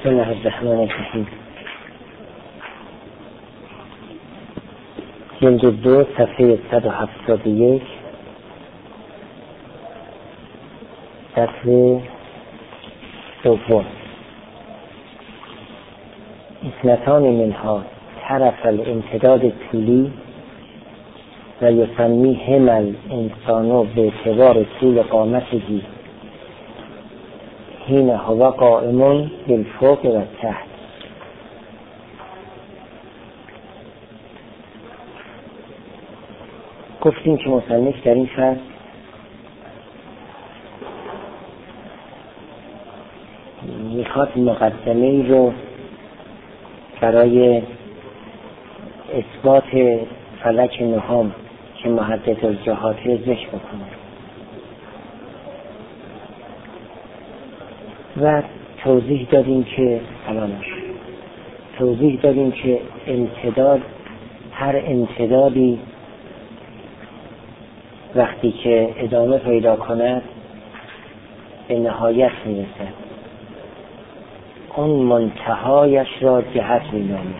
بسم الله الرحمن الرحیم. جلد 2 صفحه 171 صفحه دوم. اثنتان منها طرف الامتداد طولی و یسمی همل انسانو به اعتبار طول قامته حین هو قائمون بالفوق و تحت. گفتیم که مصنف در این فصل میخواد مقدمه‌ای رو برای اثبات فلک نهم که محدث الجهات ذکر بکنه و توضیح دادیم که امتداد، هر امتدادی وقتی که ادامه پیدا کند به نهایت میرسد، اون منتهایش را جهت مینامید.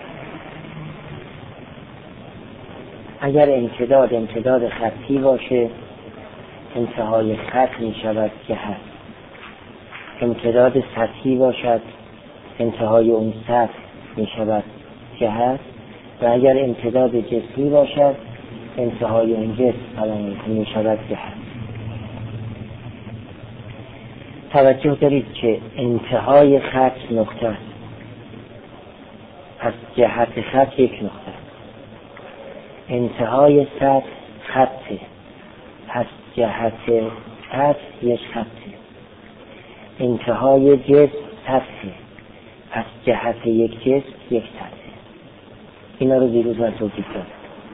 اگر امتداد خطی باشه انتهای خط میشود جهت، امتداد سطحی باشد انتهای اون سطح میشود جهت، و اگر امتداد جسمی باشد انتهای اون جسم میشود جهت. توجه دارید که انتهای خط نقطه است، پس جهت خط یک نقطه است. انتهای سطح خطه، پس جهت سطح یک خطه. انتهای جسم سطحه، پس جهت یک جسم یک سطحه. اینا رو دیروز من توضیح دادم.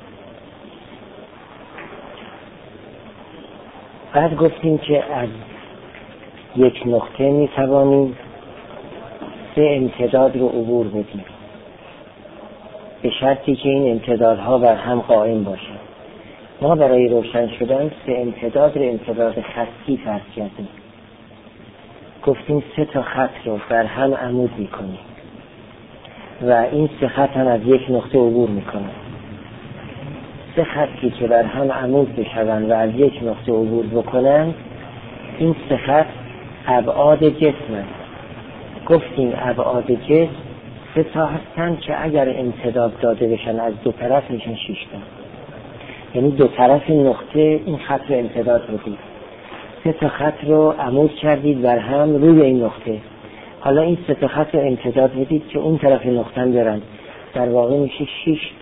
بعد گفتیم که از یک نقطه می توانیم 3 امتداد رو عبور بدیم، به شرطی که این امتدادها بر هم قائم باشند. ما برای روشن شدن 3 امتداد رو امتداد خطی فرض کردیم. گفتیم 3 تا خط رو بر هم عمود می کنیم و این 3 خط هم از یک نقطه عبور می کنند. 3 خطی که بر هم عمود بشوند و از یک نقطه عبور بکنند، این 3 خط ابعاد جسم. گفتیم ابعاد جسم 3 تا هستند که اگر امتداد داده بشن از 2 طرف میشن 6 تا. یعنی 2 طرف نقطه این خط رو امتداد بدید. 3 تا خط رو عمود کردید بر هم روی این نقطه. حالا این 3 تا خط رو امتداد بدید که اون طرف نقطه هم برن. در واقع میشه 6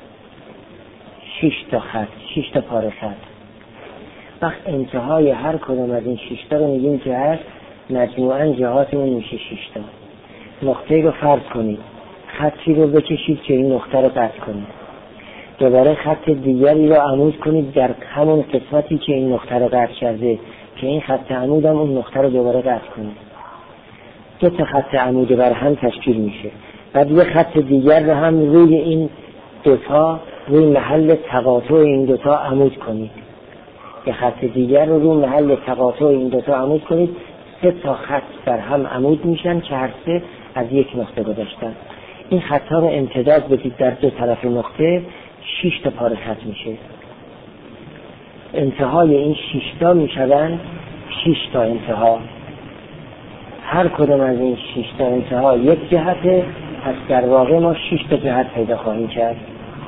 تا خط، 6 تا پاره خط. وقت انتهای هر کدوم از این 6 تا رو میگیم که هست مجموعاً جهاتمون میشه 6 تا. نقطه رو فرض کنید، خطی رو بکشید که این نقطه رو قطع کنید. دوباره خط دیگری رو عمود کنید در همون قسمتی که این نقطه رو قطع کرده که این خط عمود هم اون نقطه رو دوباره قطع کنید. 2 تا خط عمود بر هم تشکیل میشه. بعد یه خط دیگر رو هم روی این 2 تا، روی محل تقاطع این 2 تا عمود کنید. یه خط دیگر رو روی محل تقاطع این 2 تا عمود کنید. 3 تا خط بر هم عمود میشن که هر 3 از یک نقطه گذشتن. این خطا رو امتداد بدید در 2 طرف نقطه، 6 تا پاره خط میشه. انتهای این 6 تا میشن 6 تا انتها. هر کدوم از این 6 تا انتها یک جهته، پس در واقع ما 6 تا جهت پیدا خواهیم کرد.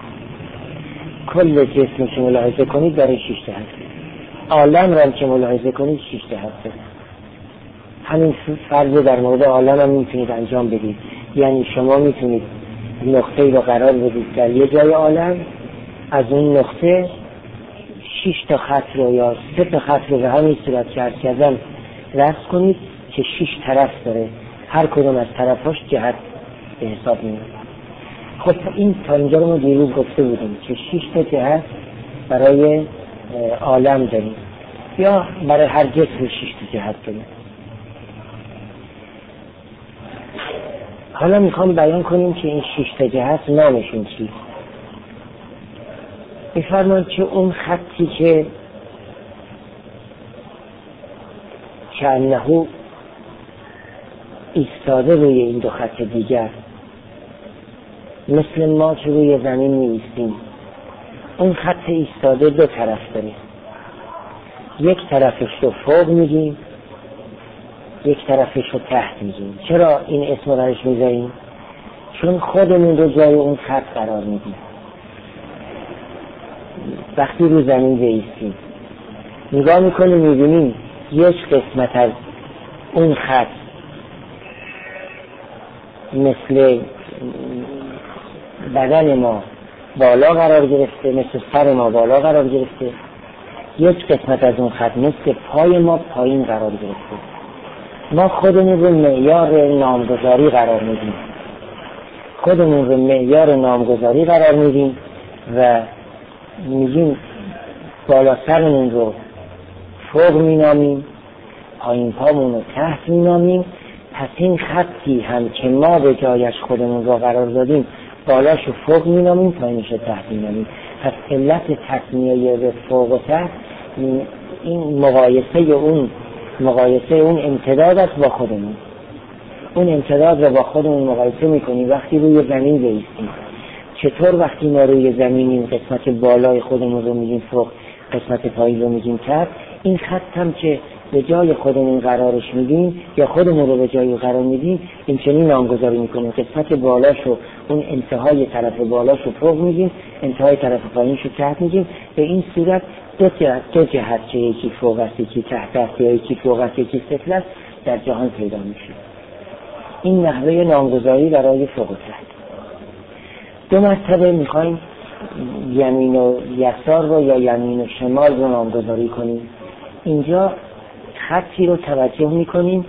کل جسم که ملاحظه کنید برای 6 جهت، عالم را که ملاحظه کنید 6 جهت. همین فرض در مورد عالم هم میتونید انجام بدید. یعنی شما میتونید نقطه‌ای رو قرار بدید در یه جای عالم، از اون نقطه 6 تا خط رو یا 3 تا خط رو به همین صورت کردن رسم کنید که 6 طرف داره، هر کدوم از طرفاش جهت به حساب میاد. خب این تا اینجا رو ما دیروز گفته بودیم که 6 تا جهت برای عالم داریم، یا برای هر جسم 6 تا جهت داریم. حالا میخوام بیان کنیم که این 6 تا جهت نامشون چیست. میفرمایند که اون خطی که انه ایستاده روی این دو خط دیگر، مثل ما که روی زمین می ایستیم. اون خط ایستاده دو طرف داره، یک طرفش رو فوق میگیم، یک طرفش رو تحت میگیم. چرا این اسم رو برش میذاریم؟ چون خودمون رو جای اون خط قرار میدیم. وقتی رو زمین بایستیم نگاه میکنیم میبینیم یک قسمت از اون خط مثل بدن ما بالا قرار گرفته، مثل سر ما بالا قرار گرفته، یک قسمت از اون خط مثل پای ما پایین قرار گرفته. ما خودمون رو معیار نامگذاری قرار میدیم، خودمون رو معیار نامگذاری قرار میدیم و میگیم بالا سرمون رو فوق مینامیم، پایین پامون رو تحت مینامیم. پس این خطی هم که ما به جایش خودمون رو قرار دادیم بالاش رو فوق مینامیم، پایینش رو تحت مینامیم. پس علت تسمیه به فوق و تحت این مقایسه اون امتداد است با خودمون. اون امتداد رو با خودمون مقایسه میکنیم وقتی روی زمین بایستیم. چطور وقتی ما روی زمینیم قسمت بالای خودمون رو میگیم فوق، قسمت پایین رو میگیم تحت، این خط هم که به جای خودمون قرارش میدیم یا خودمون رو به جای قرار میدیم این چنین نامگذاری میکنیم. قسمت بالاش رو، اون انتهای طرف بالاش رو فوق میگیم، انتهای طرف پایینش رو تحت میگیم. به این صورت دو جهت که یکی فوق است یکی تحت است یا یکی فوق است یکی سفل است در جهان پیدا میشه. این نحوه نامگذاری برای فوق و تحت. دو مرتبه میخوایم یمین و یسار رو یا یمین و شمال رو نامگذاری کنیم. اینجا خطی رو توجه میکنیم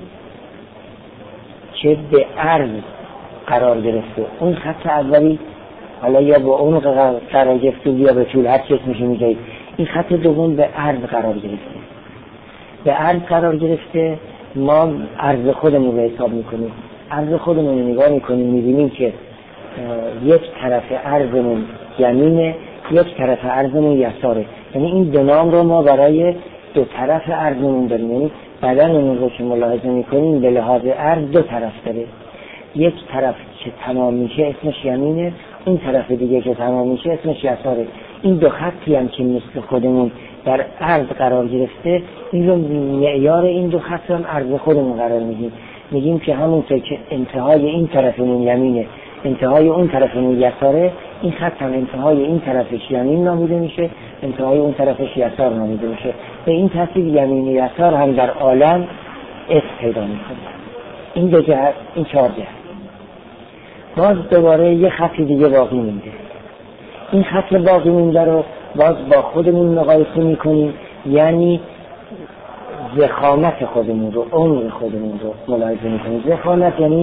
که به عرض قرار گرفته. اون خط اولی حالا یا با اون قرار گرفته یا به طول، هر چیز میشه میگه. این خط دوم به عرض قرار گرفته. به عرض قرار گرفته، ما عرض خودمون رو حساب میکنیم. عرض خودمون رو نگاه میکنیم میبینیم که یک طرف عرضمون یمینه، یک طرف عرضمون یساره. یعنی این دو نام رو ما برای دو طرف عرضمون داریم. یعنی بدنمون رو که ملاحظه میکنیم به لحاظ عرض دو طرف داره. یک طرف که تمام میشه اسمش یمینه، اون طرف دیگه که تمام میشه اسمش یساره. این دو خطی هم که مثل خودمون در عرض قرار گرفته، این رو معیار این دو خط هم عرض خودمون قرار میدیم. میگیم که همونطور که انتهای این طرفمون یمینه، انتهای اون طرفمون یساره، این خط هم انتهای این طرفش یمین نامیده میشه، انتهای اون طرفش یسار نامیده میشه. به این ترتیب یمین و یسار هم در عالم اسم پیدا میکنه. این دو جهت، این چهار جهت. باز دوباره یه خط دیگه باقی مونده. این خط باقی مونده رو باز با خودمون مقایسه میکنیم، یعنی ضخامت خودمون رو، عمق خودمون رو ملاحظه میکنیم. ضخامت یعنی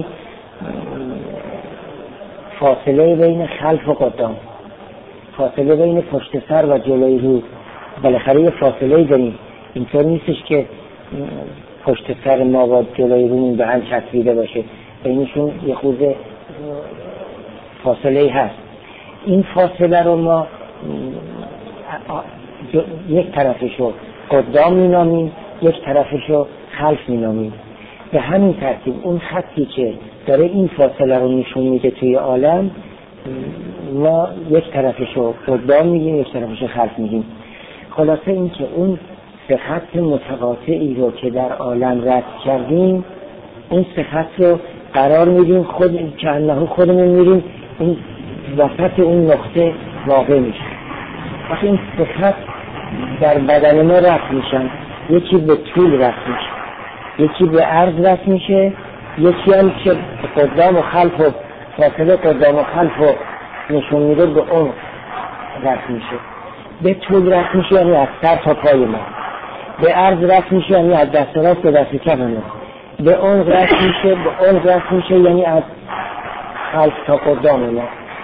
فاصله بین خلف و قدام، فاصله بین پشت سر و جلوی رو. بالاخره یه فاصله داریم، اینطور نیستش که پشت سر ما و جلوی رومون به هم چسبیده باشه، بینشون یه خورده فاصله هست. این فاصله رو ما یک طرفش رو قدام مینامیم، یک طرفش رو خلف مینامیم. به همین ترتیب اون خطی که داره این فاصله رو نشون میده توی عالم، ما یک طرفش رو قدام میگیم، یک طرفش رو خلف میگیم. خلاصه این که اون سه خط متقاطعی رو که در عالم رد کردیم، اون سه خط رو قرار میدیم خود که انه خودمون میریم این وسط اون نقطه واقع میشه. وقتی این سه خط در بدن ما رد میشن، یکی به طول رد میشه، یکی به عرض رد میشه، یکی هم که قدام و خلف و فاصله قدام و خلف و نشون میده به اون رد میشه. به طول رد میشه یعنی از سر تا پای ما، به عرض رد میشه یعنی از دست راست به دست چپ ما، به اون رد میشه، به اون رد میشه یعنی از خلف تا قدام ما.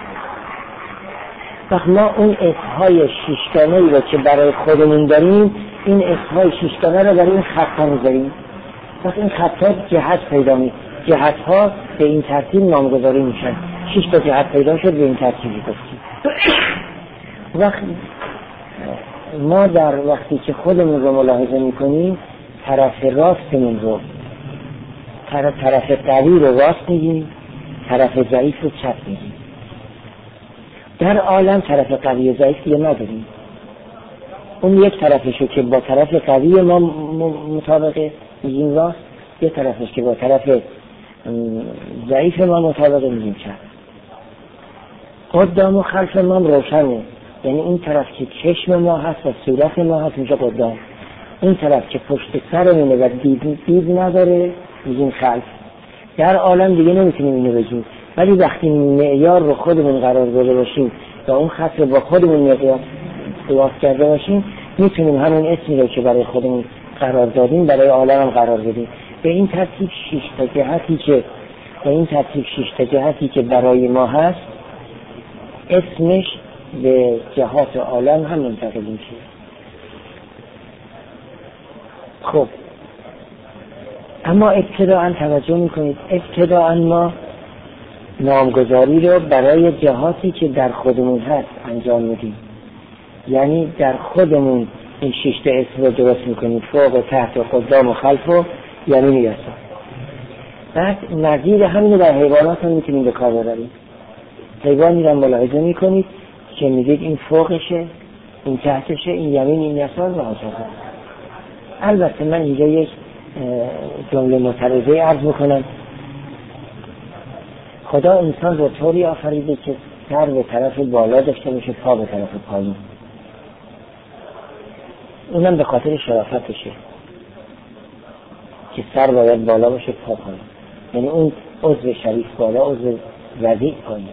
وقت ما اون اسمهای شیشگانه‌ای رو که برای خودمون داریم، این اسمهای شیشگانه رو برای این خط‌ها میذاریم. وقت این خط‌ها جهت پیدا میشه، جهت‌ها به این ترتیب نامگذاری میشن. 6 تا جهت پیدا شد به این ترتیبی گفتیم. وقت ما در وقتی که خودمون رو ملاحظه میکنیم، طرف راستمون رو طرف قوی رو راست میگیم، طرف ضعیف رو چپ میگیم. در عالم طرف قوی و ضعیف دیگه نداریم. اون یک طرفشو که با طرف قوی ما مطابقه میگیم راست، یک طرفش که با طرف ضعیف ما مطابقه میگیم چپ. قدام و خلف ما روشنه، یعنی این طرف که چشم ما هست و صورت ما هست میشه قدام، این طرف که پشت سرمونه و دید نداره میگیم خلف. در عالم دیگه نمیتونیم اینو بگیم، ولی وقتی معیار رو خودمون قرار داده باشیم و اون خط رو با خودمون مقیاس قیاس کرده باشیم، میتونیم همون اسمی رو که برای خودمون قرار دادیم برای عالم هم قرار بدیم. به این ترتیب 6 تا جهتی که برای ما هست اسمش به جهات عالم هم منتقل میشه. خب اما ابتداءً توجه میکنید، ابتداءً ما نامگذاری رو برای جهاتی که در خودمون هست انجام میدیم، یعنی در خودمون این 6 تا اسم رو درست میکنیم، فوق و تحت و قدام و خلف و یمین و یسار. بعد نظیر همین در حیوانات هم میتونیم به کار ببریم. حیوانی رو ملاحظه میکنید که میگید این فوقشه، این تحتشه، این یمین، این یسار و هكذا. البته من اینجا یک جمله معترضه عرض میکنم. خدا انسان رو طوری آفریده که سر به طرف بالا داشته باشه، پا به طرف پایین. اونم به خاطر شرافتشه که سر باید بالا باشه، پا پایین. یعنی اون عضو شریف بالا، عضو وضیع پایین.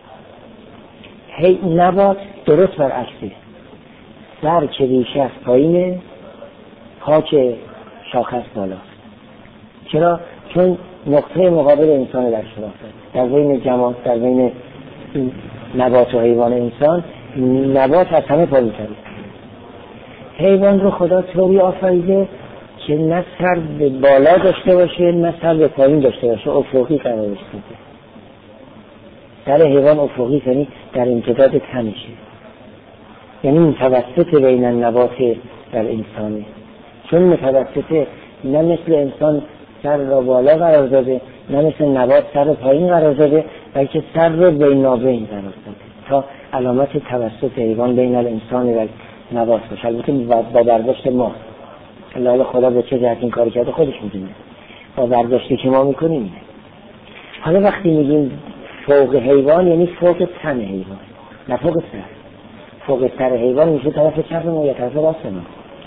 نبات درست برعکسه، سر که ریشه از پایینه، پا که شاخه از بالاست. چرا؟ چون نقطه مقابل انسان در شرافت، در بین جماعت، در بین نبات و حیوان انسان، نبات از همه پایین‌تره. حیوان رو خدا طوری آفریده که نه سر به بالا داشته باشه نه سر به پایین داشته باشه، افقی قرارش داده. سر حیوان افقی، یعنی در امتداد تنشه، یعنی متوسط بین النبات در انسانه. چون متوسطه، نه مثل انسان سر را بالا قرار داده، نه مثل نبات سر را پایین قرار داده، بلکه سر را بینابین قرار داده تا علامت توسط حیوان بین الانسان و نبات باشه. البته با برداشت ما، الله خدا به چه جهت این کار کرده خودش میدونه، با برداشتی که ما میکنیم. حالا وقتی میگیم فوق حیوان یعنی فوق تن حیوان، نه فوق سر. فوق سر حیوان میشه طرف چپ ما یا طرف راست ما.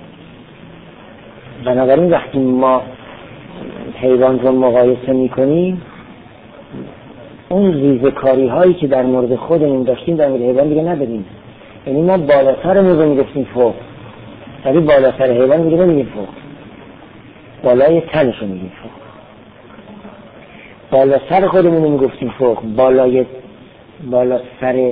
بنابراین وقتی ما حیوان رو مقایسه میکنیم، اون ریزکاری هایی که در مورد خودمون داشتیم در مورد حیوان دیگه نداریم. یعنی ما بالاترمون رو میگفتیم فوق، ولی بالاتر حیوان دیگه نمیگیم فوق، بالای تنش رو میگیم فوق. بالا سر خودمون رو میگفتیم فوق، بالا سر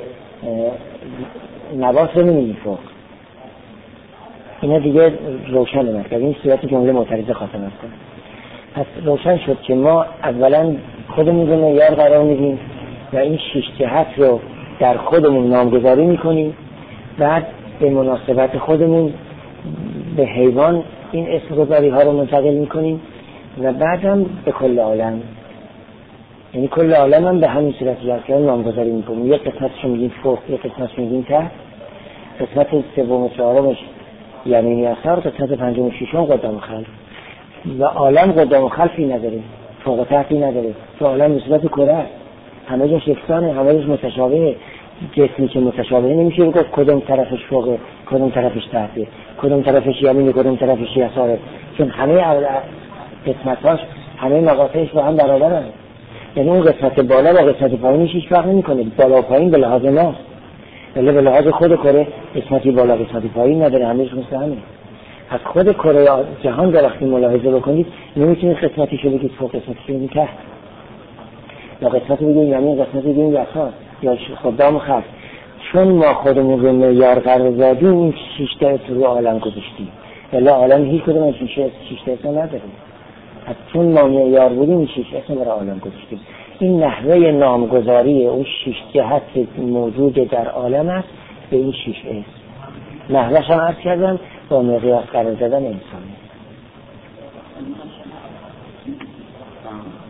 نبات رو نمیگیم فوق. اینا دیگه روشن اومد که این صورت جمله معترضه خاتمه است. پس روشن شد که ما اولا خودمون رو معیار قرار میدیم و این 6 جهت رو در خودمون نامگذاری میکنیم، بعد به مناسبت خودمون به حیوان این اسمگذاری ها رو منتقل میکنیم و بعدم به کل عالم، یعنی کل عالم هم به همین صورت جهت نامگذاری میکنیم. یک قسمتش میگیم فوق، یک قسمتش میگیم تحت، قسمت سوم و چهارمش یمین یسار، قسمت پنجم و ششم قدام و خلف. و عالم قدام و خلفی نداره، فوق و تحتی نداره. تو عالم به صورت کره است، همه جاش یکسانه، همه جاش متشابهه. جسمی که متشابهه نمیشه بگفت کدوم طرفش فوقه، کدوم طرفش تحته، کدوم طرفش یمینه، کدوم طرفش یساره، چون همه قسمتاش، همه مقاطعش با هم برابرن. یعنی اون قسمت بالا با قسمت پایینش هیچ فرق نمیکنه. بالا و پایین به لحاظ ماست، ولی به لحاظ خود کره قسمتی بالا قسمتی پایین نداره، همه‌اش مثل همه. از خود کره جهان در وقتی ملاحظه بکنید نمیتونید قسمتیشو بگید فوق، قسمتیشو بگید تحت، یا قسمتی بگید یمین، قسمتی بگید یسار، یا قدام و خلف. چون ما خودمون رو معیار قرار دادیم این 6 تا اسم رو عالم گذاشتیم، ولی عالم هیچ کدوم از 6 تا اسم نداره. از چون ما معیار بودیم این 6 اسم رو عالم گذاشتیم. این نحوه نامگذاری اون 6 جهت موجود در عالم است به این 6 اسم. نحوهش هم عرض کردم با مقیاس قرار دادن انسانی.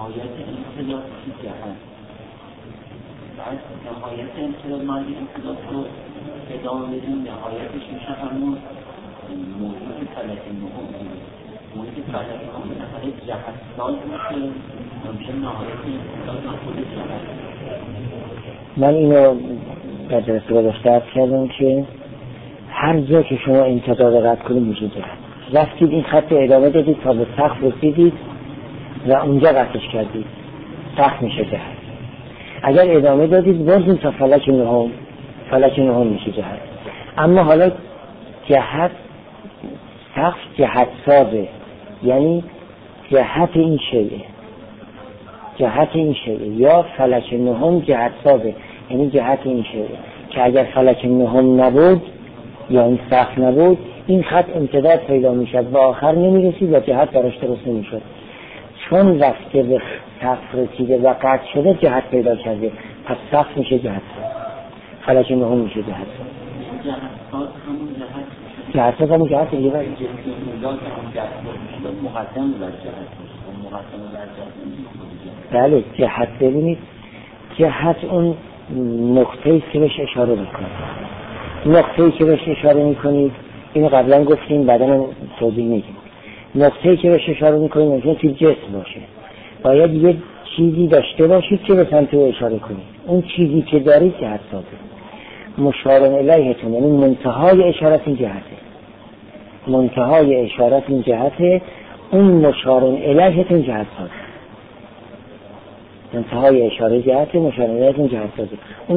نهایت امتداد چی جهت بعد نهایت امتداد ما این امتداد رو ادامه بدیم نهایتش میشه همون موجود فلک نهم موجود فلک نهم نهایت جهت ساز میشه میشه نهایت امتداد خود جهت. من اینو در جلسه گذشته عرض کردم که هر جا که شما امتداد رد کنید میشه جهت. رفتید این خط ادامه دادید تا به سقف رسیدید و اونجا قطعش کردید سقف میشه جهت. اگر ادامه دادید بازیم تا فلک نهم میشه جهت. اما حالا جهت سقف جهت سازه، یعنی جهت این شیء یا فلک نهم جهت سازه، یعنی جهت این شیء که اگر فلک نهم نبود یا این سقف نبود این خط امتداد پیدا میشد و آخر نمیرسید و جهت براش درست نمیشد. چون رفته به سقف رسیده و قطع شده جهت پیدا کرده، پس سقف میشه جهت ساز، فلک نهم میشه جهت ساز. جهت ساز همون جهت دیگه باید مقدم بر جهت. بله جهت ببینید، جهت اون نقطه‌ای که بهش اشاره میکنید. نقطه‌ای که بهش اشاره میکنید اینو قبلا گفتیم بعدا توضیح میدیم. نقطه‌ای که بهش اشاره میکنید ممکنه توی جسم باشه، باید یه چیزی داشته باشید که به سمت او اشاره کنید. اون چیزی که دارید جهت سازه. مشار الیهتون یعنی منتهای اشارت این جهته، منتهای اشارت این جهته، اون مشار الیهتون جهت سازه. انتهای اشاره جهت مشار الیهتون جهت سازه.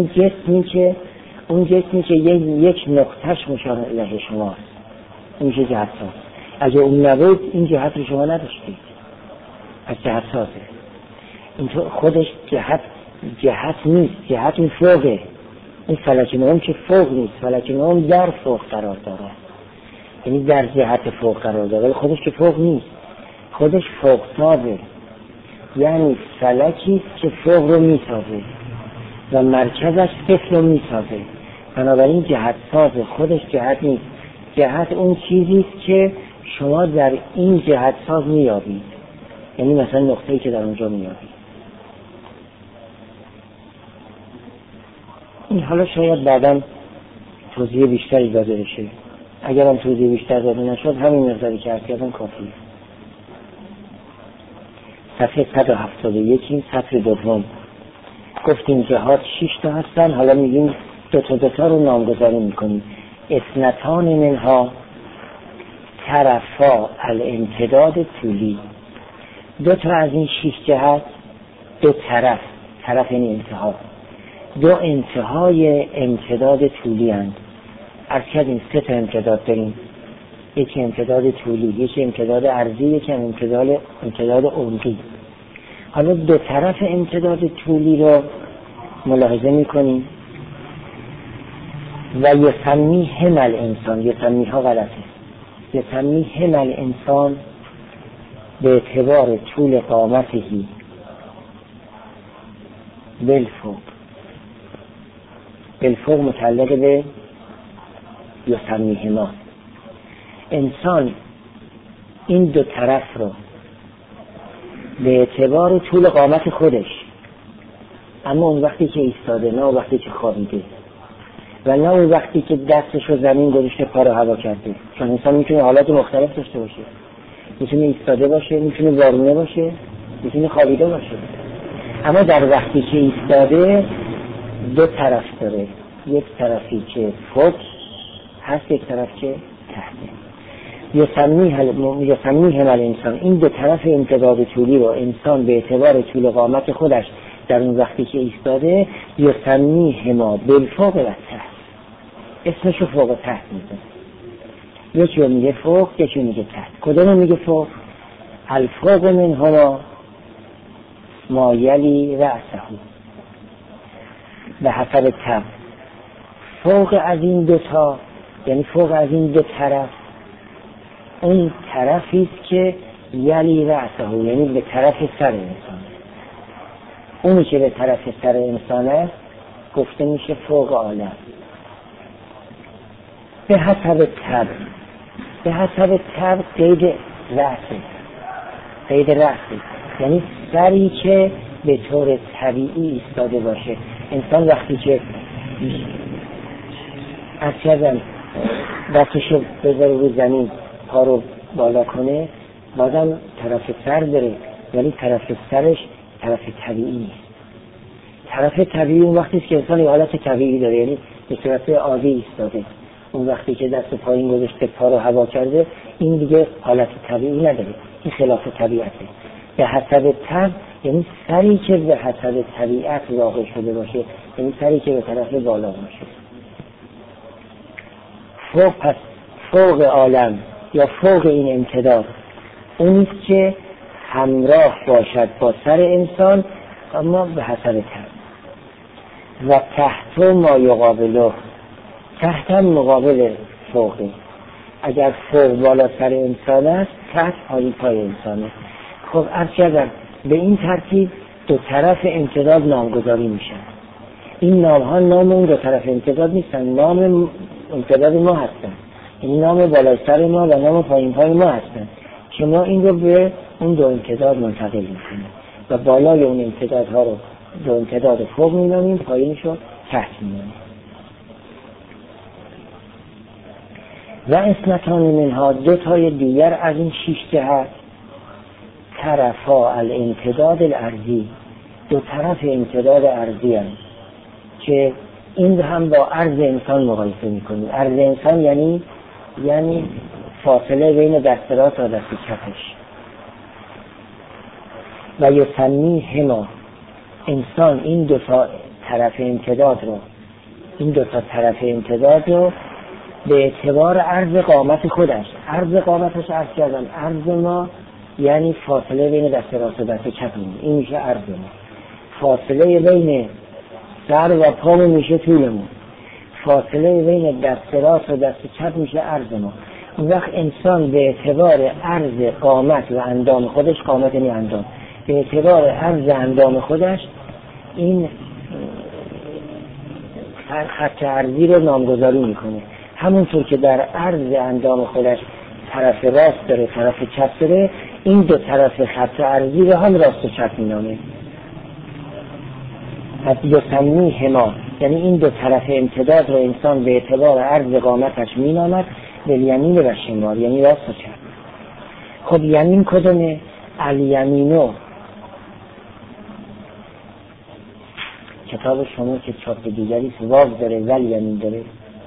اون جسمی که یک نقطهش مشار الیه شماست اون میشه جهت ساز. اگه اون نبود این جهت رو شما نداشتید، پس جهت سازه. اینطور خودش جهت نیست، جهت این فوقه. این فلک نهم که فوق نیست، فلک نهم در فوق قرار داره، یعنی در جهت فوق قرار داره، خودش که فوق نیست، خودش فوق سازه، یعنی فلکی که فوق رو میسازه و مرکزش صفر رو میسازه. بنابراین جهت سازه، خودش جهت نیست. جهت اون چیزیست که شما در این جهت ساز میابید، یعنی مثلا نقطه‌ای که در اونجا میابید. این حالا شاید بعداً توضیح بیشتری داده بشه. اگر هم توضیح بیشتر داده نشد همین مقداری که عرض کردم کافیه. صفحه 171 سطر دوم گفتیم جهات 6 تا هستن، حالا میگیم دو تا رو نامگذاری میکنیم. اثنتان منها طرفا الامتداد طولی. 2 تا از این 6 جهت، 2 طرف این انتها، 2 انتهای امتداد طولی هستند. عرض کردیم 3 تا امتداد داریم، یکی امتداد طولی، یکی امتداد عرضی، یکی امتداد عمقی. حالا 2 طرف امتداد طولی رو ملاحظه میکنیم. و یسمیهم الانسان، یسمیها غلطه، یسمیهم الانسان به اعتبار طول قامتهی بالفوق متعلق به یسمیهما. انسان این 2 طرف رو به اعتبار طول قامت خودش، اما اون وقتی که ایستاده، نه اون وقتی که خوابیده، و نه اون وقتی که دستش رو زمین گذاشته پا رو هوا کرده، چون انسان میتونه حالات مختلف داشته باشه، میتونه ایستاده باشه، میتونه وارونه باشه، میتونه خوابیده باشه. اما در وقتی که ایستاده 2 طرف داره، یک طرفی که فوق هست، یک طرف که تحته. یسمیهم الانسان، این 2 طرف امتداد طولی رو انسان به اعتبار طول قامت خودش در اون وقتی که ایستاده یسمیهما بالفوق و تحت، اسمشو فوق و تحت میزن. یکی رو میگه فوق، یکی رو میگه تحت. کدوم رو میگه فوق؟ الفوق منهما ما یلی رأسه به حسب تب. فوق از این 2 تا، یعنی فوق از این 2 طرف، اون طرفیست که یلی رأسه، یعنی به طرف سر انسان. اونی که به طرف سر انسانه گفته میشه فوق عالم. به حسب تب قید رأسه، یعنی سری که به طور طبیعی ایستاده باشه. انسان وقتی که اصلا دستشو بذاره رو زمین، پا رو بالا کنه، بازم طرف سر داره، ولی طرف سرش طرف طبیعی نیست. طرف طبیعی اون وقتی که انسان یه حالت طبیعی داره، یعنی به صورت عادی ایستاده. اون وقتی که دست پایین گذاشته، پا رو هوا کرده، این دیگه حالت طبیعی نداره، این خلاف طبیعته. به حسب طبع یعنی سری که به حسب طبیعت واقع شده باشه، یعنی سری که به طرف بالا باشه. پس فوق عالم یا فوق این امتداد اونیست که همراه باشد با سر انسان، اما به حسب طبع. و تحت ما یقابله، تحت هم مقابل فوقه. اگر فوق بالا سر انسان است، تحت پای انسانه. خب عرض کردم به این ترتیب دو طرف امتداد نامگذاری میشن. این نام ها نام اون دو طرف امتداد نیستن، نام امتداد ما هستن، این نام بالای سر ما و نام پایین پای ما هستن که ما این رو به اون دو امتداد منتقل میکنیم و بالای اون امتدادها رو دو امتداد فوق مینامیم، پایینش رو تحت مینامیم. و اثنتان منها، دو تای دیگر از این 6 جهت، طرفا الامتداد الارضی، دو طرف امتداد ارضی هست که این هم با عرض انسان مقایسه میکنیم. عرض انسان یعنی فاصله بین دست راست و دست چپش. و یسمی هما، انسان این دو تا طرف امتداد رو به اعتبار عرض قامت خودش، عرض قامتش عرض کردم، عرض ما یعنی فاصله بین دست راست و دست چپ، این میشه عرض ما. فاصله بین سر و پا میشه طولمون، فاصله بین دست راست و دست چپ میشه عرض ما. اون وقت انسان به اعتبار عرض قامت و اندام خودش، قامت یعنی اندام، به اعتبار عرض اندام خودش این خط عرضی رو نامگذاری میکنه. همونطور که در عرض اندام خودش طرف راست داره، طرف چپ داره، این دو طرف خط عرضی رو هم راست و چپ مینامه. پس یسمی هما یعنی این دو طرف امتداد رو انسان به اعتبار عرض قامتش مینامد بالیمین و شمال، یعنی راست و چپ. خب یمین کدومه؟ الیمینو. کتاب شما که چاپ دیگری واو داره ولی یمین داره؟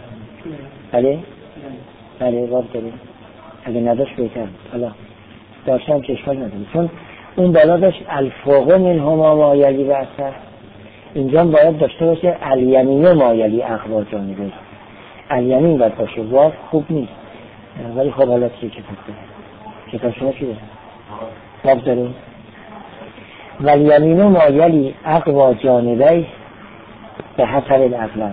بله واو داره. اگه نداشت بهتر، حالا داشتم که اشکال نداره، چون اون بالا داشت الفوق من هما مایلی و اثر، اینجا باید داشته باشه الیمینو مایلی اخبار جانبه. الیمین باید باشه، واو خوب نیست، ولی خب حالا چیه کتاب شما چی داره؟ واو داره. والیمینو مایلی اقوا جانبه به حسب الاغلب.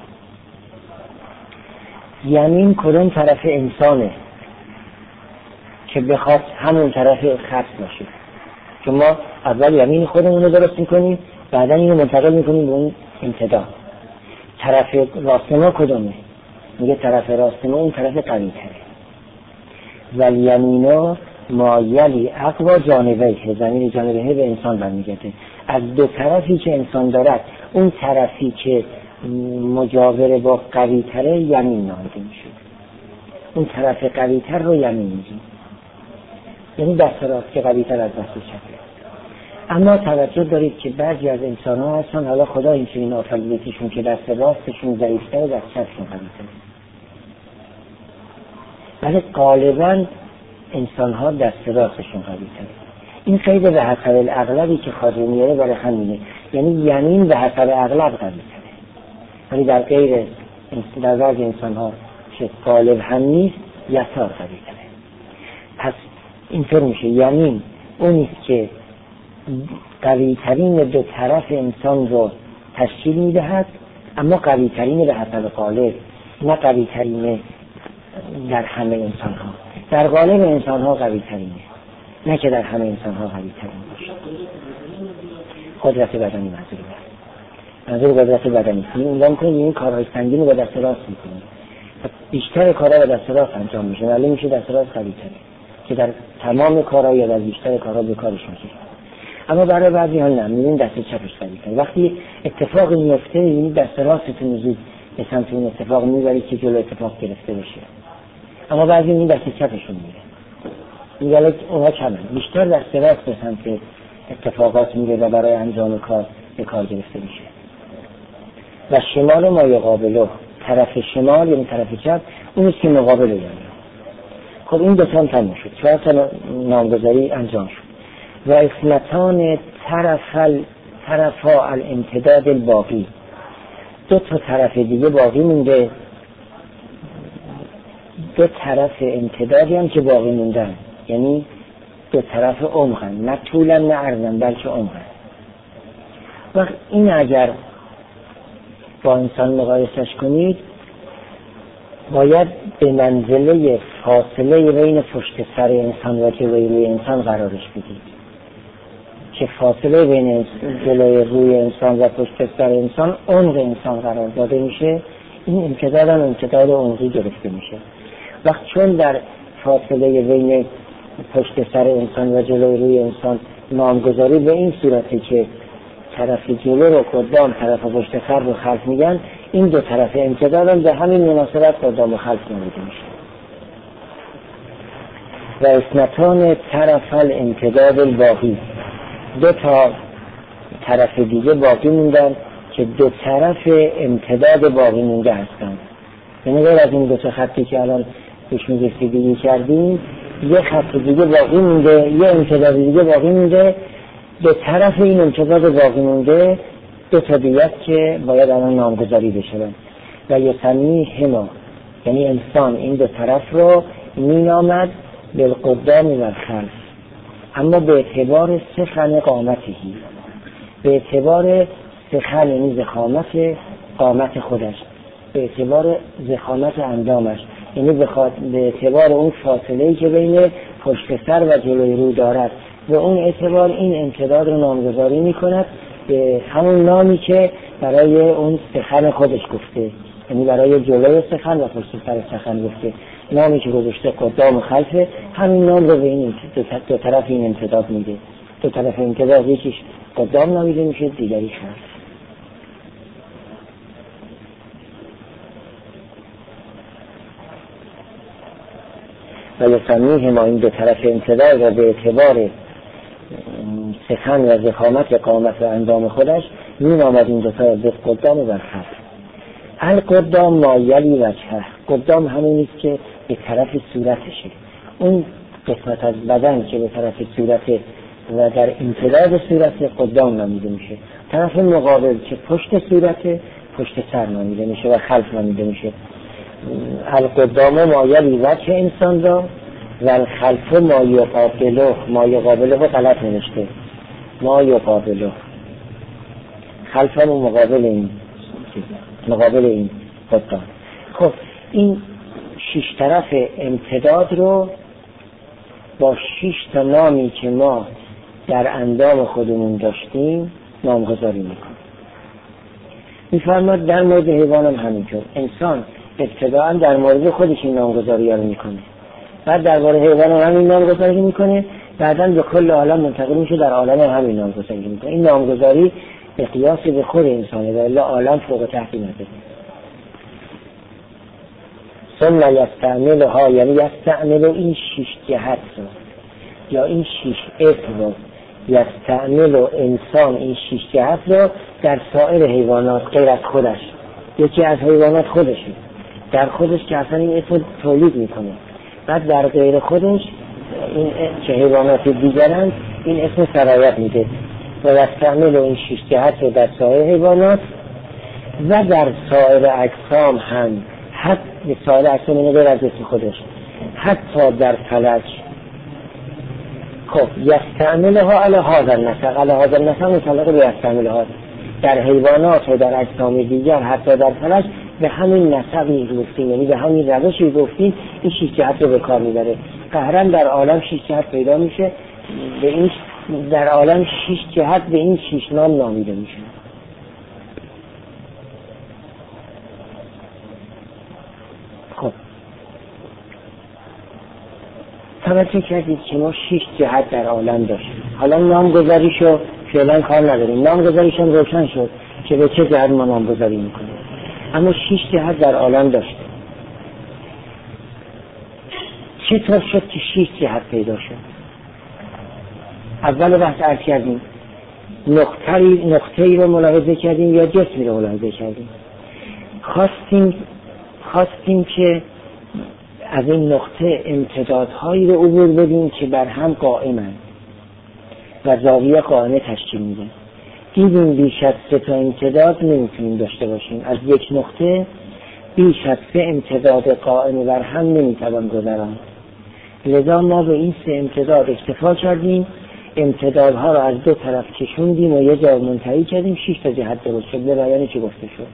یمین کدوم طرف انسانه که بخواد همون طرف خط باشه، که ما اول یمین خودمون رو درست میکنیم، بعدا اینو منتقل میکنیم به اون امتداد. طرف راست ما کدومه؟ میگه طرف راست ما اون طرف قوی تره. والیمینو مایلی اقوا جانبه، زمین جانبه به انسان برمیگرده. از دو طرفی که انسان دارد، اون طرفی که مجاور با قوی تره یمین نامیده میشه، اون طرف قوی تر رو یمین میگیم، یعنی دست راست که قوی تر از دست چپه. اما توجه دارید که بعضی از انسان ها هستن، حالا خدا این چنین آفریدگیشون که دست راستشون ضعیفتره، دست چپشون قوی تره، ولی غالبا انسان ها دست راستشون قوی تره. این قید به حسب الاغلبی که خواهد میاره برای همینه، یعنی یمین به حسب اغلب قوی تره، ولی در غیر در بعض انسان ها که غالب هم نیست یسار قوی تره. پس اینطور میشه یمین اونیست که قوی ترین دو طرف انسان رو تشکیل میدهد، اما قوی ترین به حسب غالب، نه قوی ترین در همه انسان ها. در غالب انسان ها قوی ترینه، نه که در همه انسان ها قوی ترین باشه. قدرت بدنی منظور قدرت بدنی اونجا کنید این کارهای سنگین رو با دست راست میکنید، بیشتر کارها با دست راست انجام میشه، ولی میشه دست راست قوی تره که در تمام کارها یا در بیشتر کارها به کارش میشه. اما برای بعضی ها نه، میبینید دست چپش قوی تره. وقتی اتفاقی میفته میبینید دست راستتون زود به سمت اون اتفاق میبرید که جلو اتفاق گرفته بشه. اما بعضی میبینید دست چپشون میره، میگه اونها کمن، بیشتر دست راست به سمت اتفاقات میره و برای انجام کار به کار گرفته میشه. و شمال ما یقابله، طرف شمال یعنی طرف چپ اونیست که مقابل داره. خب این دو تا تموم شد، 4 تا نامگذاری انجام شد. و اسمتان طرفا الامتداد الباقی، 2 تا طرف دیگه باقی مونده، 2 طرف امتدادی هم که باقی موندن، یعنی 2 طرف عمقن، نه طولن نه عرضن بلکه عمقن. و این اگر با انسان مقایسش کنید باید به منزله فاصله بین پشت سر انسان و جلوی روی انسان قرارش بدید که فاصله بین جلوی روی انسان و پشت سر انسان عمق انسان قرار داده میشه. این امتداد هم امتداد عمقی گرفته میشه. وقت چون در فاصله بین پشت سر انسان و جلوی روی انسان نامگذاری به این صورتی که طرف جلو رو قدام، طرف پشت سر رو خلف میگن، این 2 طرف امتداد هم به همین مناسبت قدام و خلف نمیده میشه. و اسمتان طرف الامتداد الباقی، 2 تا طرف دیگه باقی موندن که 2 طرف امتداد باقی مونده هستند. یعنی غیر از این 2 تا خطی که الان بهشون رسیدگی کردیم، یه خط دیگه باقی مونده، یه امتداد دیگه باقی مونده. 2 طرف این امتداد باقی مونده 2 تا دیگه که باید الان نامگذاری بشه. و یسمی هما، یعنی انسان این 2 طرف رو مینامد بالقدام و الخلف، اما به اعتبار سخن قامتهی، به اعتبار سخن یعنی زخامت قامت خودش، به اعتبار زخامت اندامش، یعنی به اعتبار اون فاصله‌ای که بین پشت سر و جلوی رو دارد، به اون اعتبار این امتداد رو نامگذاری میکند به همون نامی که برای اون سخن خودش گفته، یعنی برای جلوی سخن و پشت سر سخن گفته. نامی که گذاشته قدام و خلفه، همین نام رو به این 2 طرف این امتداد میده. 2 طرف امتداد، یکیش قدام نامیده میشه، دیگری خلف. و یسمیه ما این 2 طرف امتداد را به اعتبار سخن و زخامت قامت و اندام خودش می نامد این 2 تا به قدام و خلف. القدام ما یلی وجهه، قدام همونیست که به طرف صورتشه، اون قسمت از بدن که به طرف صورته و در امتداد صورت قدام نامیده میشه. طرف مقابل که پشت صورته پشت سر نامیده میشه و خلف نامیده میشه. القدام ما یلی وجه انسان را و الخلف ما یقابله، ما یقابله رو غلط نوشته، ما یقابله، خلف هم مقابل این قدام. خب این 6 طرف امتداد رو با 6 تا نامی که ما در اندام خودمون داشتیم نامگذاری میکنیم. میفرماد در مورد حیوان هم همینطور، انسان ابتداءً در مورد خودش این نامگذاری رو میکنه، بعد درباره حیوان هم همین نامگذاری میکنه، بعداً به کل عالم منتقل میشه، در عالم همین نامگذاری میکنه. این نامگذاری به قیاس به خود انسانه و الا عالم فوق تحتی نداره. ثم یستعملها، یعنی یستعمل این 6 جهت رو یا این 6 اسم رو، یستعمل انسان این 6 جهت رو در سایر حیوانات غیر از خودش. یکی از حیوانات خودشه، در خودش که اصلا این اسم تولید میکنه، بعد در غیر خودش این که حیوانات دیگرند این اسم سرایت میده و یستعمل این 6 جهت رو در سایر حیوانات و در سایر اجسام هم، حتی سایر اجسام اینه غیر از اسم خودش، حتی در فلک. خب یستعملها علی هذا النسق، علی هذا النسق مطلق به یستعملها در حیوانات و در اجسام دیگر، حتی در فلک به همین نسقی گفتیم، یعنی به همین روشی گفتیم، این 6 جهت رو به کار میبره. قهرن در عالم 6 جهت پیدا میشه، به این در عالم 6 جهت به این 6 نام نامیده میشه. خب توجه کردید که ما 6 جهت در عالم داشتیم. حالا نامگذاریشو فعلا کار نداریم، نامگذاریش هم روشن شد که به چه جهت ما نامگذاری میکنیم. اما 6 جهت در عالم داشته. چطور شد که 6 جهت پیدا شد؟ اول بحث عرض کردیم نقطه‌ای رو ملاحظه کردیم یا جسمی رو ملاحظه کردیم. خواستیم که از این نقطه امتدادهایی رو عبور بدیم که بر هم قائمند و زاویه قائمه تشکیل میدن. دیدیم بیش از 3 تا امتداد نمیتونیم داشته باشیم. از یک نقطه بیش از 3 امتداد قائم بر هم نمیتوان گذراند. لذا ما به این 3 امتداد اکتفا کردیم، امتدادها رو از 2 طرف کشوندیم و یه جا منتهی کردیم. 6 تا جهت درست شد. به بیان چی گفته شد؟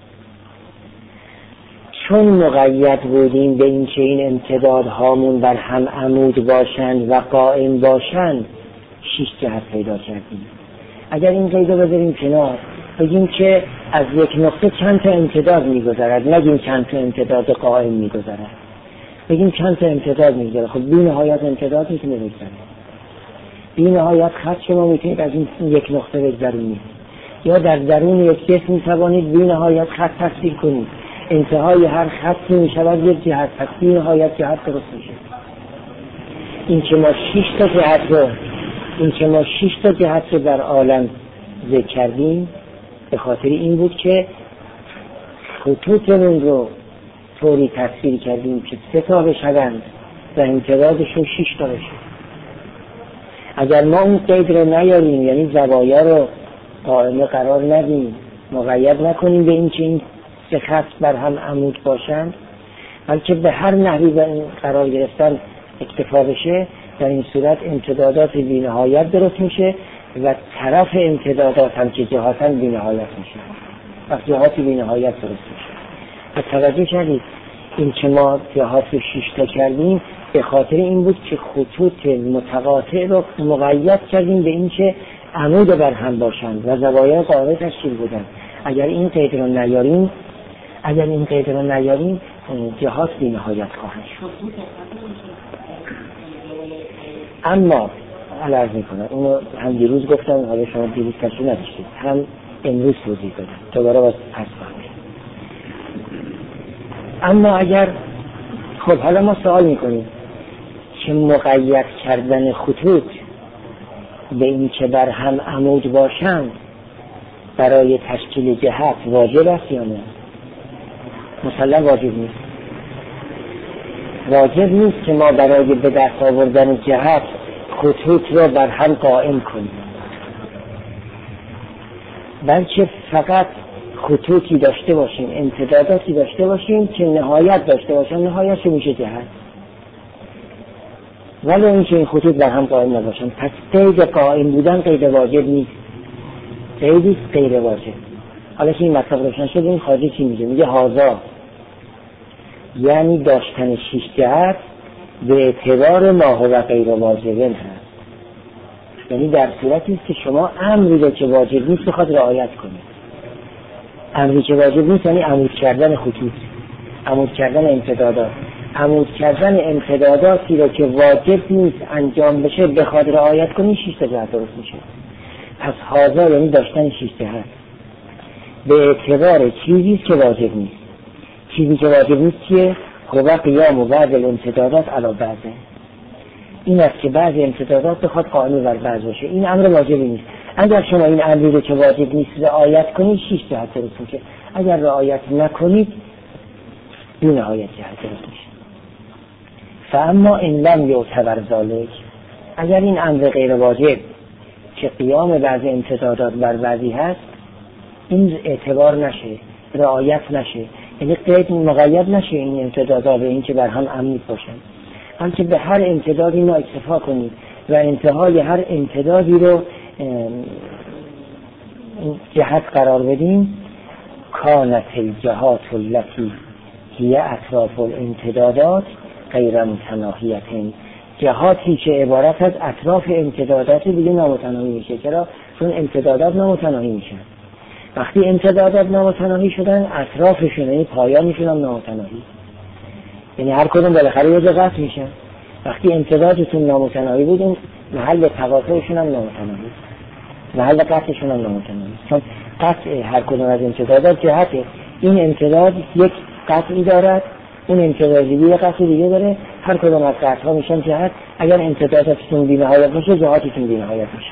چون مقید بودیم به این که این امتدادهامون بر هم عمود باشند و قائم باشند 6 جهت پیدا کردیم. اگر این قید رو بذاریم کنار، بگیم که از یک نقطه چند تا امتداد میگذرد، نگیم چند تا امتداد قائم میگذرد، بگیم چند تا امتداد میگذرد. خب بی نهایت امتداد میتونه بگذره. بی نهایت خط شما میتونید از این یک نقطه بگذرونید، یا در درون یک جسم میتوانید بی نهایت خط تصویر کنید. انتهای هر خطی میشود یک جهت، پس بی نهایت جهت درست میشه. این که ما 6 تا جهت رو در عالم ذکر کردیم به خاطر این بود که خطوطمون رو طوری تصویر کردیم که 3 تا بشوند و امتدادشون 6 تا بشه. اگر ما اون قید رو نیاریم، یعنی زوایا رو قائمه قرار ندیم، مقید نکنیم به این که این 3 خط بر هم عمود باشند، بلکه به هر نحوی به این قرار گرفتن اکتفا بشه، در این صورت امتدادات بی نهایت درست میشه و طرف امتدادات هم که جهاتن بی نهایت میشه و جهات بی نهایت درست میشه. و توجه کردید این که ما جهات رو 6 تا کردیم به خاطر این بود که خطوط متقاطع رو مقید کردیم به این که عمود بر هم باشند و زوایای قائمه تشکیل بدن. اگر این قید رو نیاریم جهات بی نهایت خواهند شد. اما عرض میکنم اونو هم دیروز گفتم، حالا شما دیروز کسی نداشتید، هم امروز توضیح دادم، دوباره باز پس فهمید. اما اگر خب حالا ما سوال میکنیم که مقید کردن خطوط به این که بر هم عمود باشند برای تشکیل جهت واجب است یا نه؟ مثلا واجب نیست. واجب نیست که ما برای به دست آوردن جهت خطوط رو بر هم قائم کنیم، بلکه فقط خطوطی داشته باشیم، امتداداتی داشته باشیم که نهایت داشته باشن، نهایتش میشه جهت، ولی اینکه این خطوط بر هم قائم نباشن. پس قید قائم بودن قید واجب نیست، قیدی غیر واجب. حالا که این مطلب روشن شد، این خارجی چی میگه؟ میگه هازا یعنی داشتن 6 جهت به اعتبار ما هو غیر واجبن هست، یعنی در صورتی است که شما امری رو که واجب نیست بخواد رعایت کنید. امری که واجب نیست یعنی عمود کردن خطوط، عمود کردن امتدادات، عمود کردن امتداداتی رو که واجب نیست انجام بشه بخواد رعایت کنید 6 تا جهت درست میشه. پس هازا یعنی داشتن 6 جهت به اعتبار چیزی که واجب نیست. چیزی که واجب نیست چیه؟ هو قیام و بعض الامتدادات علی بعضه. این است که بعض امتدادات بخواد قائم بر بعض باشه. این امر واجبی نیست. اگر شما این امری رو که واجب نیست رعایت کنید 6 جهت درست میشه. اگر رعایت نکنید بی نهایت جهت درست میشه. فاما ان لم یعتبر ذلک، اگر این امر غیر واجب که قیام بعض امتدادات بر بعضی هست این اعتبار نشه، رعایت نشه، یعنی قید مقید نشه این امتدادات به این که بر هم عمود باشن، بلکه به هر امتدادی ما اکتفا کنید و انتهای هر امتدادی رو جهت قرار بدیم. کانت الجهات التي هي اطراف الامتدادات غیر متناهیه، جهاتی که عبارت از اطراف امتدادات دیگه نامتناهی میشه. چرا؟ چون امتدادات نامتناهی میشن. وقتی امتدادات نامتناهی شدن اطرافشون یعنی پایانشون هم نامتناهی، یعنی هر کدوم بالاخره یه جا قطع میشن. وقتی امتدادتون نامتناهی بود، اون محل تقاطعشون هم نامتناهی بود، محل قطعشون هم نامتناهی، چون قطع هر کدوم از امتدادات جهته. این امتداد یک قطعی دارد، اون امتداد دیگه قطع دیگه داره، هر کدوم از قطعها میشن جهت. اگر امتداداتتون بی‌نهایت باشه، جهاتتون بی‌نهایت میشه.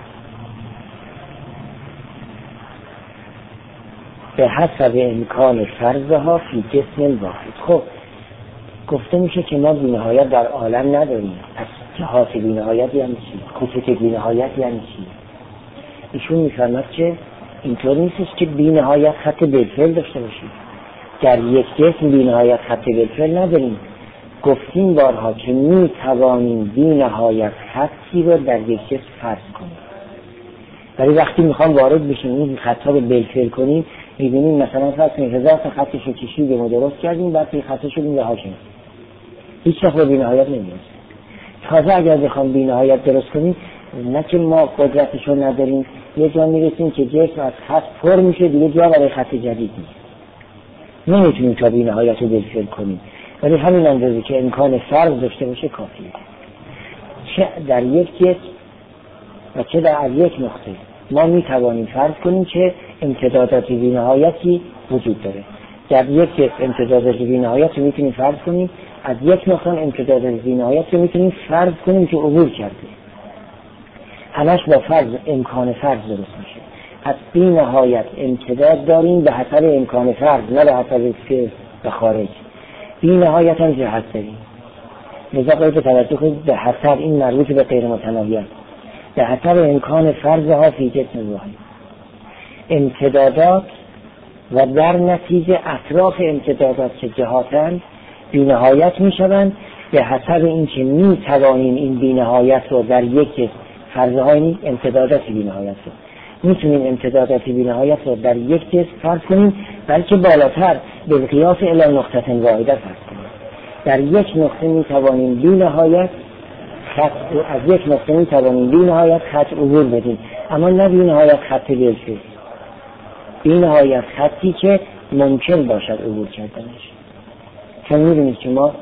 به حسب امکان فرضها فی جسم واحد. خب گفته میشه که ما بی‌نهایت در عالم نداریم، پس جهات بی‌نهایت یعنی چی؟ خطوط بی‌نهایت یعنی چی؟ ایشون میفرماد که اینطور نیست که بی‌نهایت خط بالفعل داشته باشیم. در یک جسم بی‌نهایت خط بالفعل نداریم. گفتیم بارها که میتوانیم بی‌نهایت خطی رو در یک جسم فرض کنیم، ولی وقتی میخوام وارد بشیم این خطا رو بالفعل کنیم، میبینیم مثلا فرض کنیم 1000 تا خطش رو کشیدیم و درست کردیم، بعد این خطش رو رها کردیم، هیچ وقت به بی‌نهایت نمیرسیم. تازه اگر بخوام بی‌نهایت درست کنیم، نه که ما قدرتش رو نداریم، یه جا میرسیم که جسم از خط پر میشه، دیگه جا برای خط جدید نیست، نمیتونیم تا بی‌نهایت رو بالفعل کنیم. ولی همین اندازه که امکان فرض داشته باشه کافیه، چه در یک جسم و چه در یک نقطه ما میتوانیم فرض کنیم که امتدادات بی‌نهایتی وجود داره. در یک جسم امتدادات بی‌نهایت رو میتونیم فرض کنیم، از یک نقطه امتدادات بی‌نهایت رو میتونیم فرض کنیم که عبور کرده. همش با فرض، امکان فرض درست میشه. پس بی‌نهایت امتداد داریم به حسب امکان فرض، نه به حسب فعل و خارج. بی‌نهایت هم جهت داریم. لذا باید توجه کنید به حسب، این مربوط به غیر متناهی است. به حسب امکان فرضها فی جسم واحد. امتدادات و در نتیجه اطراف امتدادات که جهاتند بی‌نهایت میشوند به حسب اینکه میتوانیم این بی‌نهایت رو در یک جسم فرضهای امتدادات بی‌نهایت رو میتونیم امتدادات بی‌نهایت رو در یک جسم فرض کنیم، بلکه بالاتر به قیاس الی نقطه واحده فرض کنیم. در یک نقطه میتوانیم بی‌نهایت خط، از یک نقطه میتوانیم بی‌نهایت خط عبور بدیم، اما نه بی‌نهایت خط بالفعل، بی‌نهایت خطی که ممکن باشد عبور کردنش. چون میدونید که ما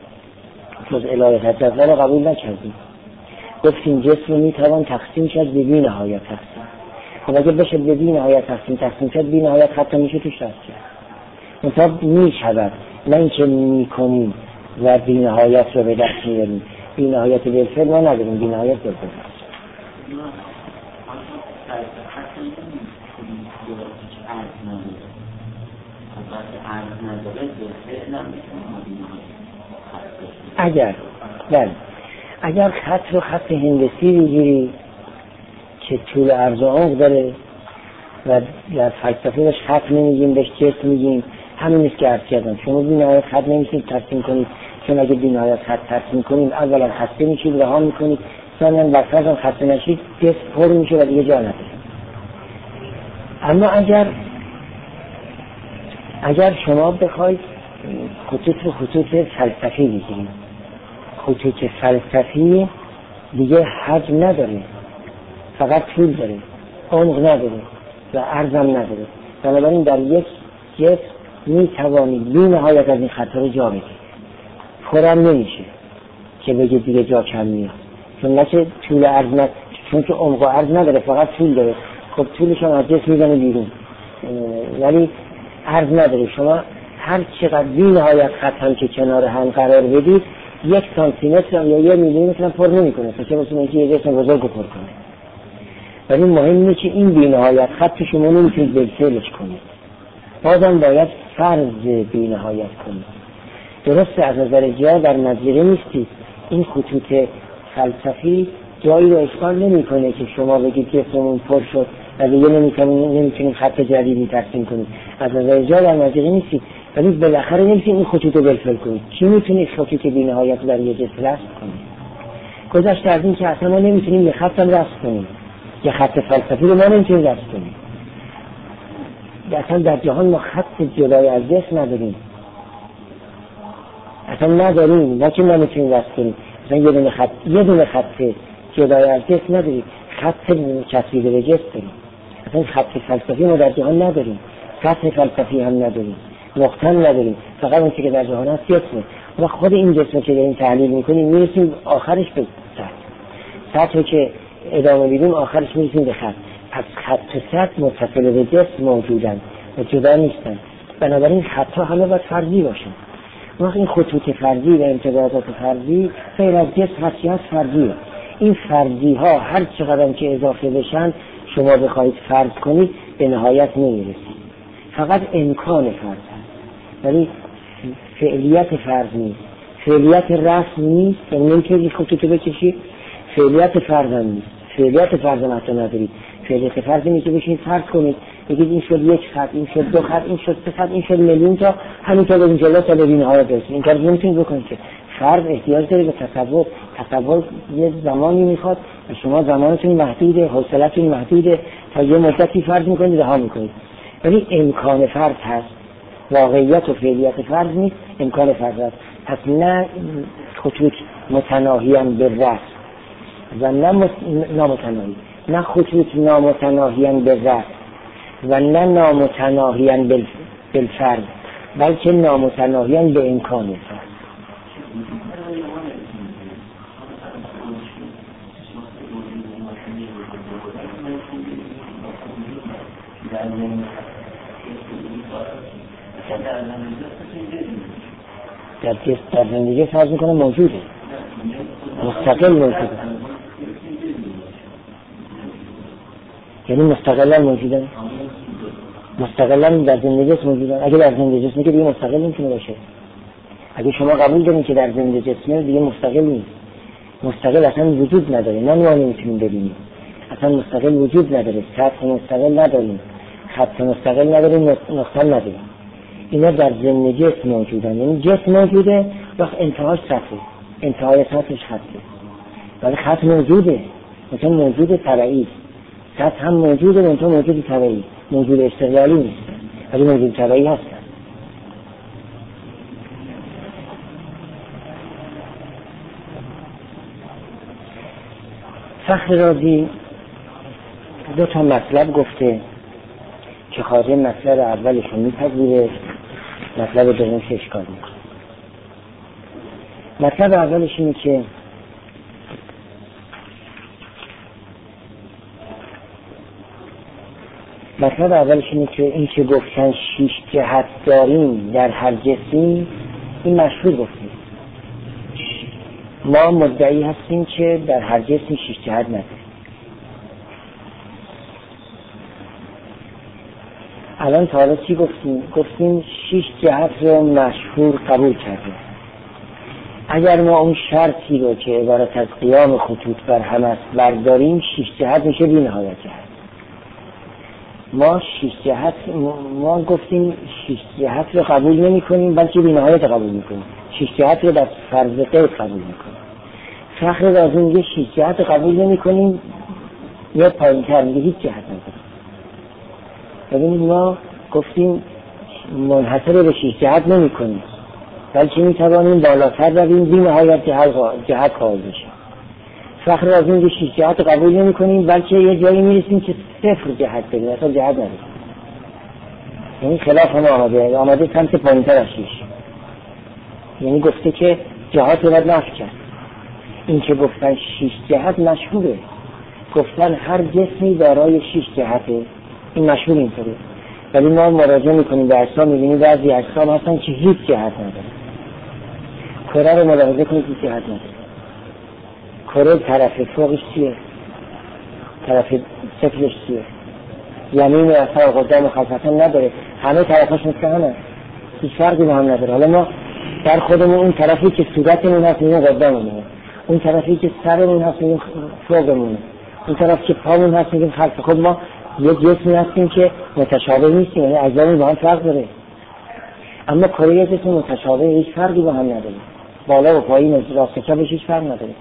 جز الهه جدول قبول نکردیم، گفتیم جسم میتوان تقسیم شد به بی‌نهایت تقسیم. خب اگه بشه به بی‌نهایت تقسیم شد، بی‌نهایت خط میشه توش رفت کرد. مثلا میشود، نه اینکه میکنیم و بی‌نهایت رو به دست میاریم. بی‌نهایت بالفعل ما نداریم، بی‌نهایت بالفعل هست. اگر خط رو خط هندسی بگیری که طول عرض و عمق داره و در فلسفه بهش خط نمیگیم، بهش جسم میگیم، همین است که عرض کردم. شما بی‌نهایت خط نمیتونید ترسیم کنید، چون اگه بی‌نهایت خط ترسیم کنید اولا خسته میشید، رها میکنید، ثانیاً وقتی هم خسته نشید جسم پر میشه و دیگه جا نداره. اما اگر شما بخواید خطوط فلسفی بگیرید، خطوط فلسفی دیگه حجم نداره، فقط طول داره، عمق نداره و عرضم نداره. بنابراین در یک جسم میتوانید بی‌نهایت از این خطا رو جا بدید، پرم نمیشه که بگید دیگه جا کم میاد، چون نه که طول عرض نداره، چون که عمق و عرض نداره، فقط طول داره. خب طولش هم از جسم میزنه بیرون، ولی عرض نداره. شما هر چقدر بی‌نهایت خط هم که کنار هم قرار بدید، 1 سانتیمتر یا 1 میلیمتر هم پر نمی‌کنه، چه برسه اینکه یه جسم بزرگ پر کنه. ولی مهم اینه که این بی‌نهایت خط شما نمیتونید بالفعلش کنید، بازم باید فرض بی‌نهایت کنید. درسته از نظر جا در نظیره نیستید. این خطوط فلسفی جایی رو اشکال نمی‌کنه که شما بگید جسممون پر شد و دیگه نمیتونید خط جدیدی ترسیم کنید. از نظر جا در نظیره نیستید، ولی بالاخره نمیتونید این خطوط رو بالفعل کنید. کی میتونه خطوط بی‌نهایت در یه جسم رسم کنه؟ گذشته از این که اصلا ما نمیتونیم یه خط هم رسم کنیم، یه خط فلسفی رو ما نمیتونیم رسم کنیم. اصلا در جهان ما خط جدای از جسم نداریم، اصلا نداریم، نه که نمیتونیم رسم کنیم. اصلا یه دونه خط جدای از جسم نداریم، خط چسبیده به جسم داریم. اصلا خط فلسفی ما در جهان نداریم، خط فلسفی هم نداریم، نقطه هم نداریم، فقط اون که در جهان هست جسمه. و خود این جسم که داریم تحلیل میکنیم میرسیم آخرش به سطح که ادامه میدیم آخرش میرسیم به خط. پس خط و سطح متصل به جسم موجودن و جدا نیستن. بنابراین خطها همه باید فرضی باشن. وقت این خطوط فرضی و امتدادات فرضی غیر از جسم هستیات فرضیه. این فرضی ها هر چقدر که اضافه بشن شما بخواید فرض کنید به نهایت نمیرسید. فقط امکان فرض هست ولی فعلیت فرض نیست. فعلیت رسم نیست، یعنی نمیتونید خطوط بکشید. فعلیت فرض هم نیست. فعلیت فرض هم حتی ندارید. فعلیت فرض نیست که بشینید فرض کنید بگید این شد یک خط، این شد دو خط، این شد سه خط، این شد میلیون تا همینطور به این جلو تا به این نهایت برسید. این کار نمیتونید بکنید که. فرض احتیاج داره به تصور. تصور یه زمانی میخواد و شما زمانتون محدوده، حوصله‌تون محدوده، تا یه مدتی فرض میکنید رها میکنید. ولی امکان فرض هست. واقعیت و فعلیت فرض نیست، امکان فرض هست. پس نه خطوط متناهیان به رسم و نه نامتناهی، نه خطوط نامتناهیان به رسم و نه نامتناهیان بالفرض، بلکه نامتناهیان به امکان فرض. در زندگی فرض میکنه موجوده، مستقل موجوده، یعنی مستقلا موجوده، مستقلا در زندگی موجوده. اگه در زندگی جسمه که دیگه مستقل نمیتونه باشه. اگه شما قبول دارین که در زندگی جسمه دیگه مستقل نیست، مستقل اصلا وجود نداره، نه ما نمیتونیم ببینیم، اصلا مستقل وجود نداره. سطح مستقل نداریم، خط مستقل نداریم، نقطه نداریم. اینا در زندگی جسم موجودن، یعنی جسم موجوده وقت انتهاش سطحه، انتهای سطحش خطه. ولی خط موجوده، مثلا موجود طبعی، سطح هم موجوده، منطقه موجود طبعی، موجود استقلالی نیست ولی موجود طبعی هستن. فخر رازی دو تا مطلب گفته که خارج مطلب اولشون میپذیره، مطلب دومش اشکال میکنه. مطلب اولش اینه که این که گفتن 6 جهت داریم در هر جسمی، این مشهور گفتیم. ما مدعی هستیم که در هر جسمی 6 جهت نداریم. الان تا حالا چی گفتیم؟ گفتیم 6 جهت رو مشهور قبول کردیم. اگر ما اون شرطی رو که عبارت از قیام خطوط بر هم است برداریم، 6 جهت میشه بی نهایت جهت. ما گفتیم 6 جهت رو قبول نمی کنیم بلکه بی نهایت قبول می کنیم. 6 جهت رو در فرض قید قبول می کنیم. فخر رازی میگه 6 جهت قبول نمی کنیم، یا پایین تر میگه هیچ جهت نداریم. ببینید ما گفتیم منحصر به 6 جهت نمی کنیم بلکه می توانیم بالاتر رویم بی نهایت جهت قائل بشیم. فخر رازی میگه 6 جهت قبول نمی کنیم بلکه یه جایی میرسیم که 0 جهت بدیم، اصلا جهت نداریم. یعنی خلاف هم آمده سمت پایین‌تر از 6. یعنی گفته که جهات رو باید نفی کرد. این که گفتن 6 جهت مشهوره، گفتن هر جسمی دارای 6 جهته، این مشهور اینطوره. ولی ما مراجعه میکنیم به اجسام، میبینیم بعضی اجسام هستن که هیچ جهت نداره. کره رو ملاحظه کنید هیچ جهت نداره. کره طرف فوقش چیه؟ طرف سفلش چیه؟ یمین اثر قدام و خلفتا نداره، همه طرفاش مثل همه، هیچ فرقی با هم نداره. حالا ما در خودمون اون طرفی که صورتمون هست میگیم قداممونه، اون طرفی که سرمون هست میگیم فوقمونه، اون طرف که پامون هست میگیم خلف. خود ما یک جسمی هستیم که متشابه نیستیم، یعنی اجزامون با هم فرق داره. اما کره جسم متشابه، هیچ فرقی با هم نداره، بالا و پایین راست چپش هیچ فرق نداره.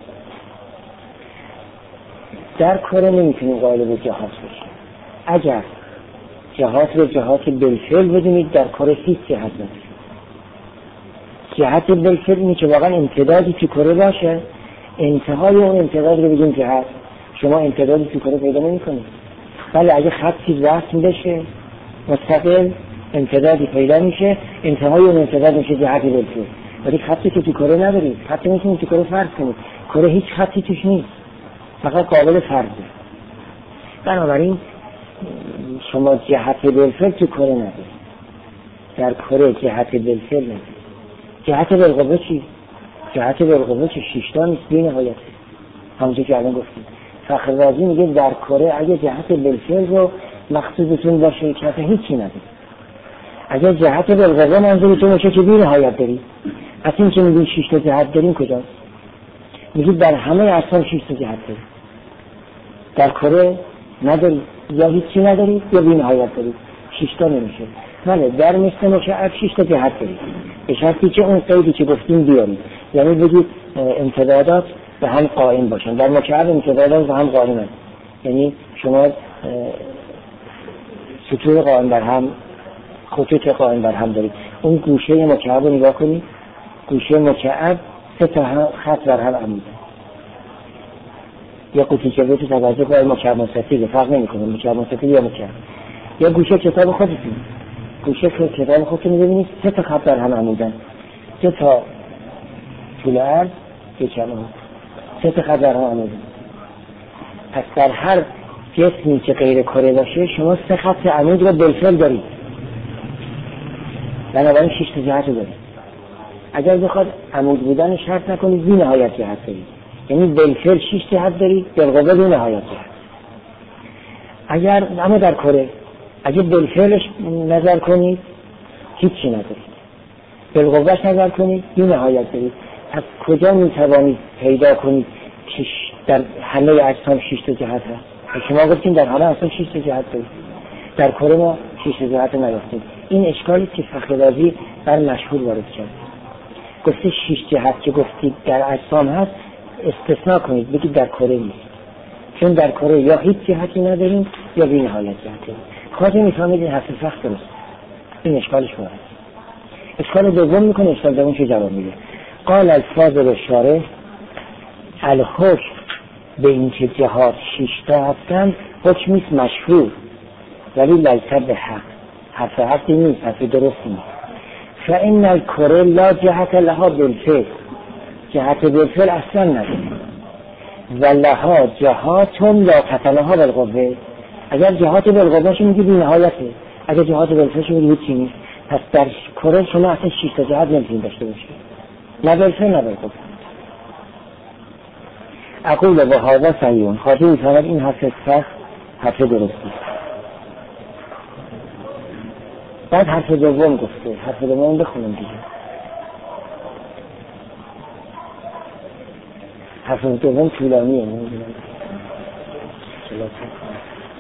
در کره نمیتونیم قائل به جهات بشیم. اگر جهات رو جهات بالفعل بدونید، در کره هیچ جهت نداره. جهت بالفعل اینه که واقعا امتدادی تو کره باشه، انتهای اون امتداد رو بگیم جهت. شما امتدادی تو کره پیدا نمی‌کنید. ولی اگه خطی رسم بشه مستقل امتدادی پیدا میشه، انتهای اون امتداد میشه جهت بالفعل. ولی خطی که تو کره نداری. خطی میتونی تو کره فرض کنید، کره هیچ خطی توش نیست، فقط قابل فرضه. بنابراین شما جهت بالفعل تو کره نداری، در کره جهت بالفعل نداری. جهت بالقوه چی؟ جهت بالقوه چی؟ 6 تا نیست، بی نهایت. همونجور که الان گفتیم فخر رازی میگه در کره اگه جهت بالفعل رو مقصودتون باشه کفه هیچی نداری. اگر جهت بالقوه منظورتون باشه که بی نهایت داری. از این که میگید 6 تا جهت داریم کجاست؟ میگید در همه اجسام 6 تا جهت داریم. در کره نداری، یا هیچی نداری یا بی نهایت داری. 6 تا نمیشه. بله در مثل مکعب 6 تا جهت داری، به شرطی که اون قیدی که گفتیم بیارید، یعنی بگید امتدادات به هم قائم باشن. در مکعب امتدادات به هم قائم هست، یعنی شما سطور قائم بر هم، خطوط قائم بر هم دارید. اون گوشه مکعب رو نگاه کنید، گوشه مکعب 3 تا خط بر هم عموده. یا قوطی کبریت توجه کنید مکعب مستطیل فرق نمیکنه، مکعب مستطیل یا مکعب. یا گوشه کتاب خودتون، گوشه کتاب خودتون می‌بینید 3 تا خط بر هم عمودن، 3 تا طول عرض، 1 کمه، 3 تا خط بر هم عمودن. پس در هر جسمی که غیر کره باشه شما 3 خط عمود رو بالفعل دارید، بنابراین 6 تا جهت رو دارید. اگر بخواد عمود بودن شرط نکنید بی نهایت جهت دارید، یعنی بالفعل 6 جهت دارید، بالقوه بی نهایت جهت. اگر اما در کره اگه بالفعلش نظر کنید هیچی ندارید، بالقوهش نظر کنید بی نهایت دارید. پس کجا میتوانید پیدا کنید که در همه اجسام 6 تا جهت هست؟ شما گفتین در همه اجسام 6 تا جهت دارید، در کره ما 6 تا جهت نیافتیم. این اشکالی که فخر رازی بر مشهور وارد کرد، گفته 6 جهت که گفتید در اجسام هست استثناء کنید، بگید در کره نیست، چون در کره یا هیچ جهتی نداریم یا بی نهایت جهت داریم. خواهی میفهمید این حرف سخت درست، این اشکالش وارد. اشکال دوم میکنه، اشکال دوم چه جواب میده؟ قال الفاظل شارح الحکم به این که جهات 6 تا هستند حکمیست مشهور ولی لیس به حق. حرف حقی نیست، حرف درستی نیست. فإن الکره لا جهت لها بالفعل، جهت بالفعل اصلا نداره. و لها جهاتون لا تتلها بالقوه، اگر جهات بالقوه شو میگی بی نهایته، اگر جهات بالفعل شو میگی هیچی نیست. پس در کره شما اصلا 6 تا جهت نمیتونید داشته باشید، نه بالفعل نه بالقوه. اقول و هذا صحیح. خاطر میفهمد این حرف سخت حرف درستی. بعد حرف دوم گفته، حرف دوم بخونم دیگه. حرف دوم طولانیه، نمیدونم